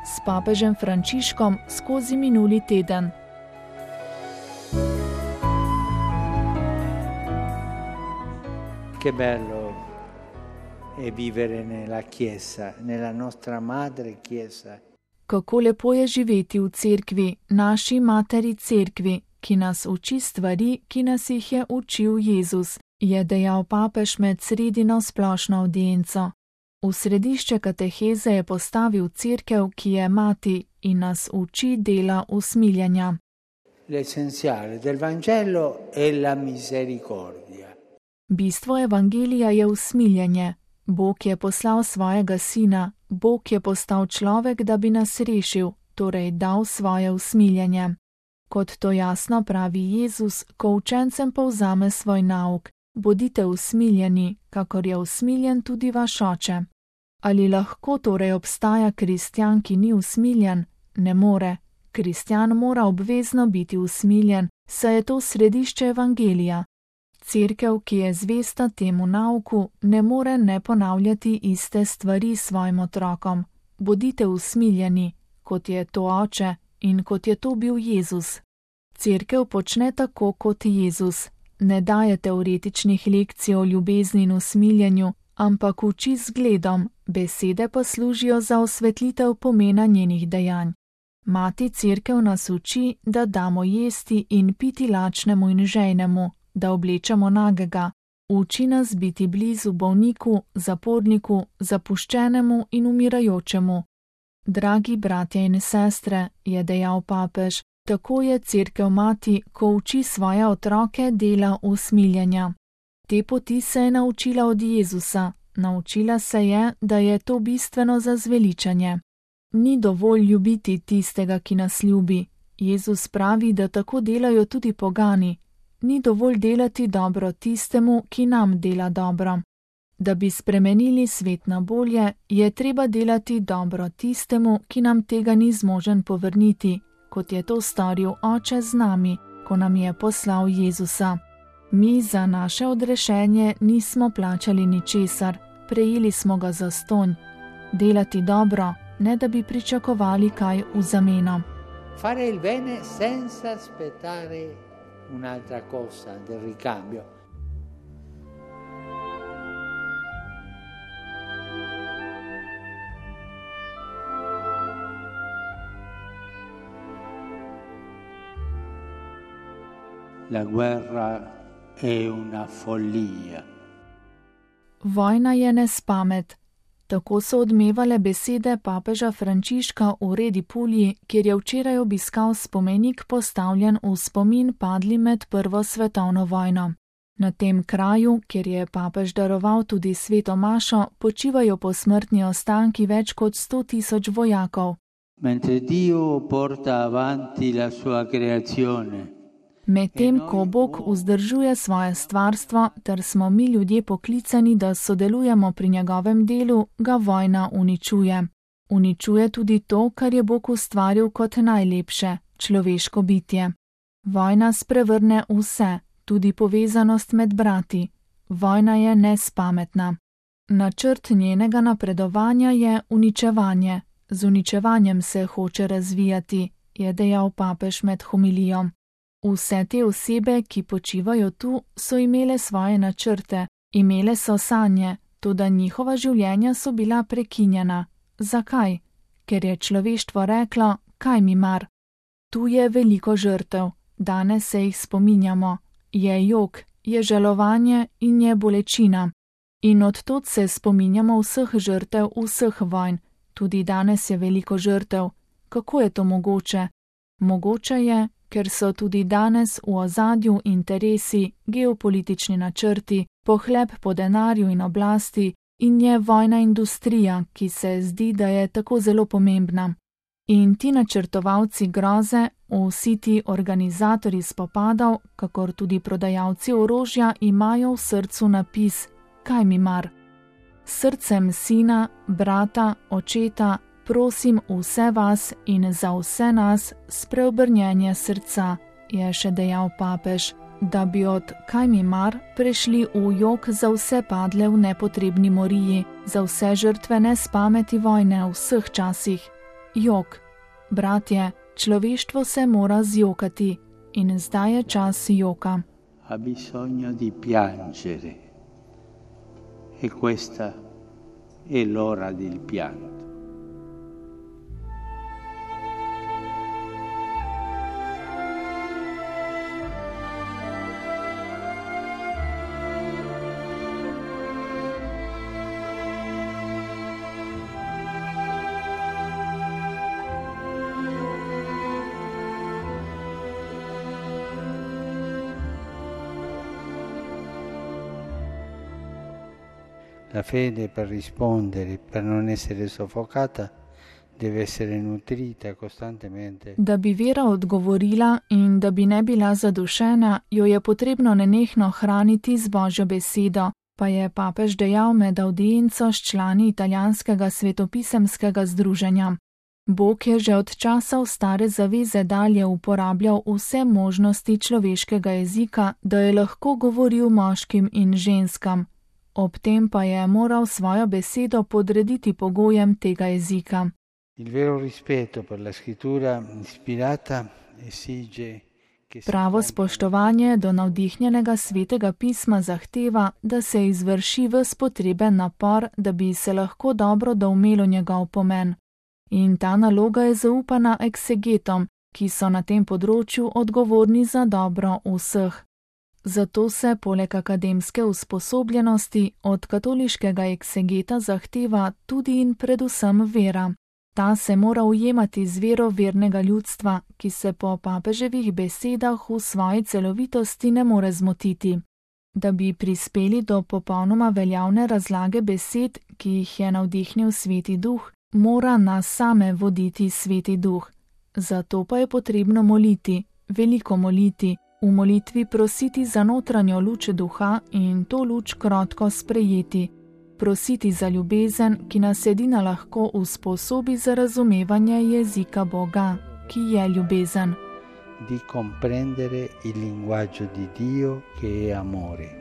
s papežem Frančiškom skozi minuli teden. Che bello è vivere nella Chiesa, nella nostra madre Chiesa. Kako lepo je živeti v cerkvi, naši materi cerkvi, ki nas uči stvari, ki nas jih je učil Jezus, je dejal papež med sredino splošno avdienco. V središče kateheze je postavil cerkev, ki je mati in nas uči dela usmiljenja. L'essenziale del Vangelo è la misericordia. Bistvo evangelija je usmiljenje. Bog je poslal svojega sina, Bog je postal človek, da bi nas rešil, torej dal svoje usmiljenje. Kot to jasno pravi Jezus, ko učencem povzame svoj nauk: bodite usmiljeni, kakor je usmiljen tudi vaš oče. Ali lahko torej obstaja kristjan, ki ni usmiljen? Ne more. Kristjan mora obvezno biti usmiljen, saj je to središče evangelija. Cerkev, ki je zvesta temu nauku, ne more ne ponavljati iste stvari svojim otrokom. Bodite usmiljeni, kot je to oče in kot je to bil Jezus. Cerkev počne tako kot Jezus. Ne daje teoretičnih lekcij o ljubezni in usmiljenju, ampak uči z zgledom, besede pa služijo za osvetlitev pomena njenih dejanj. Mati cerkev nas uči, da damo jesti in piti lačnemu in žejnemu, da oblečemo nagega. Uči nas biti blizu bolniku, zaporniku, zapuščenemu in umirajočemu. Dragi bratje in sestre, je dejal papež, tako je cerkev mati, ko uči svoje otroke dela usmiljenja. Te poti se je naučila od Jezusa, naučila se je, da je to bistveno za zveličanje. Ni dovolj ljubiti tistega, ki nas ljubi. Jezus pravi, da tako delajo tudi pogani. Ni dovolj delati dobro tistemu, ki nam dela dobro. Da bi spremenili svet na bolje, je treba delati dobro tistemu, ki nam tega ni zmožen povrniti, kot je to storil Oče z nami, ko nam je poslal Jezusa. Mi za naše odrešenje nismo plačali ničesar, prejeli smo ga zastonj. Delati dobro, ne da bi pričakovali kaj v zameno. Fare il bene senza aspettare un'altra cosa del ricambio. La guerra è una follia. Vojna je nespamet. Tako so odmevale besede papeža Frančiška v Redi Pulji, kjer je včeraj obiskal spomenik postavljen v spomin padlim med Prvo svetovno vojno. Na tem kraju, kjer je papež daroval tudi sveto mašo, počivajo posmrtni ostanki več kot 100.000 vojakov. Mentre Dio porta avanti la sua creazione. Medtem ko Bog vzdržuje svoje stvarstvo, ter smo mi ljudje poklicani, da sodelujemo pri njegovem delu, ga vojna uničuje. Uničuje tudi to, kar je Bog ustvaril kot najlepše, človeško bitje. Vojna sprevrne vse, tudi povezanost med brati. Vojna je nespametna. Načrt njenega napredovanja je uničevanje. Z uničevanjem se hoče razvijati, je dejal papež med homilijo. Vse te osebe, ki počivajo tu, so imele svoje načrte, imele so sanje, toda njihova življenja so bila prekinjena. Zakaj? Ker je človeštvo reklo, kaj mi mar. Tu je veliko žrtev, danes se jih spominjamo. Je jok, je žalovanje in je bolečina. In odtod se spominjamo vseh žrtev, vseh vojn. Tudi danes je veliko žrtev. Kako je to mogoče? Mogoče je, ker so tudi danes v ozadju interesi, geopolitični načrti, pohleb po denarju in oblasti in je vojna industrija, ki se zdi, da je tako zelo pomembna. In ti načrtovalci groze, vsi ti organizatorji spopadov, kakor tudi prodajalci orožja, imajo v srcu napis: kaj mi mar? Srcem sina, brata, očeta, prosim vse vas in za vse nas spreobrnjenje srca, je še dejal papež, da bi od kaj mi mar prešli v jok za vse padle v nepotrebni moriji, za vse žrtve nespameti vojne v vseh časih. jok. Bratje, človeštvo se mora zjokati in zdaj je čas joka. Ha bisogno di piangere e questa è l'ora del pianto. La fede per rispondere, per non essere soffocata, deve essere nutrita costantemente. Da bi vera odgovorila in da bi ne bila zadušena, jo je potrebno nenehno hraniti z Božjo besedo, pa je papež dejal med avdienco s člani italijanskega svetopisemskega združenja. Bog je že od časov stare zaveze dalje uporabljal vse možnosti človeškega jezika, da je lahko govoril moškim in ženskam. Ob tem pa je moral svojo besedo podrediti pogojem tega jezika. Pravo spoštovanje do navdihnjenega svetega pisma zahteva, da se izvrši ves potreben napor, da bi se lahko dobro doumelo njegov pomen. In ta naloga je zaupana eksegetom, ki so na tem področju odgovorni za dobro vseh. Zato se poleg akademske usposobljenosti od katoliškega eksegeta zahteva tudi in predvsem vera. Ta se mora ujemati z vero vernega ljudstva, ki se po papeževih besedah v svoji celovitosti ne more zmotiti. Da bi prispeli do popolnoma veljavne razlage besed, ki jih je navdihnil Sveti Duh, mora nas same voditi Sveti Duh. Zato pa je potrebno moliti, veliko moliti, v molitvi prositi za notranjo luč duha in to luč krotko sprejeti. Prositi za ljubezen, ki nas edina lahko usposobi za razumevanje jezika Boga, ki je ljubezen. Di comprendere il linguaggio di Dio che è amore.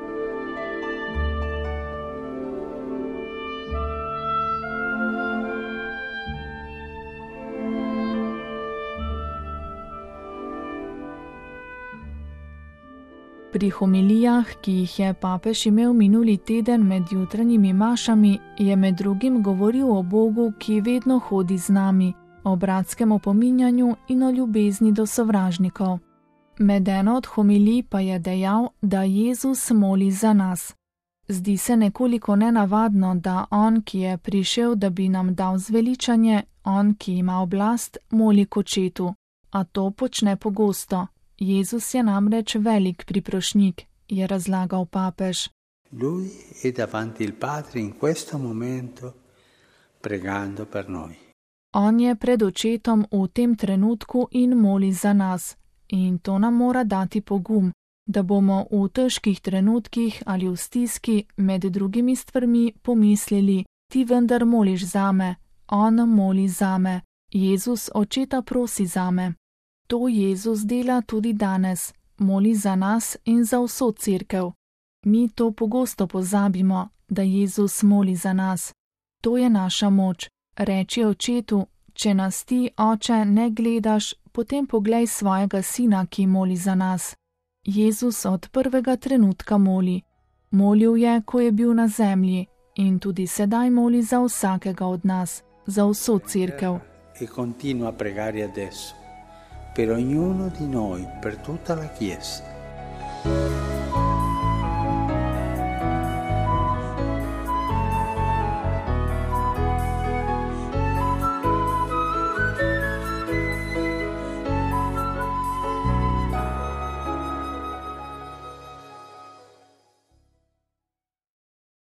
Pri homilijah, ki jih je papež imel minuli teden med jutranjimi mašami, je med drugim govoril o Bogu, ki vedno hodi z nami, o bratskem opominjanju in o ljubezni do sovražnikov. Med eno od homilij pa je dejal, da Jezus moli za nas. Zdi se nekoliko nenavadno, da on, ki je prišel, da bi nam dal zveličanje, on, ki ima oblast, moli k očetu, a to počne pogosto. Jezus je namreč velik priprošnjik, je razlagal papež. Lui è davanti il Padre in questo momento pregando per noi. On je pred očetom v tem trenutku in moli za nas. In to nam mora dati pogum, da bomo v težkih trenutkih ali v stiski med drugimi stvarmi pomislili, ti vendar moliš zame, on moli zame, Jezus očeta prosi zame. To Jezus dela tudi danes, moli za nas in za vso cerkev. Mi to pogosto pozabimo, da Jezus moli za nas. To je naša moč, reči očetu, če nas ti, oče, ne gledaš, potem poglej svojega sina, ki moli za nas. Jezus od prvega trenutka moli. Molil je, ko je bil na zemlji in tudi sedaj moli za vsakega od nas, za vso cerkev. E continua a pregare adesso. Per ognuno di noi, per tutta la Chiesa.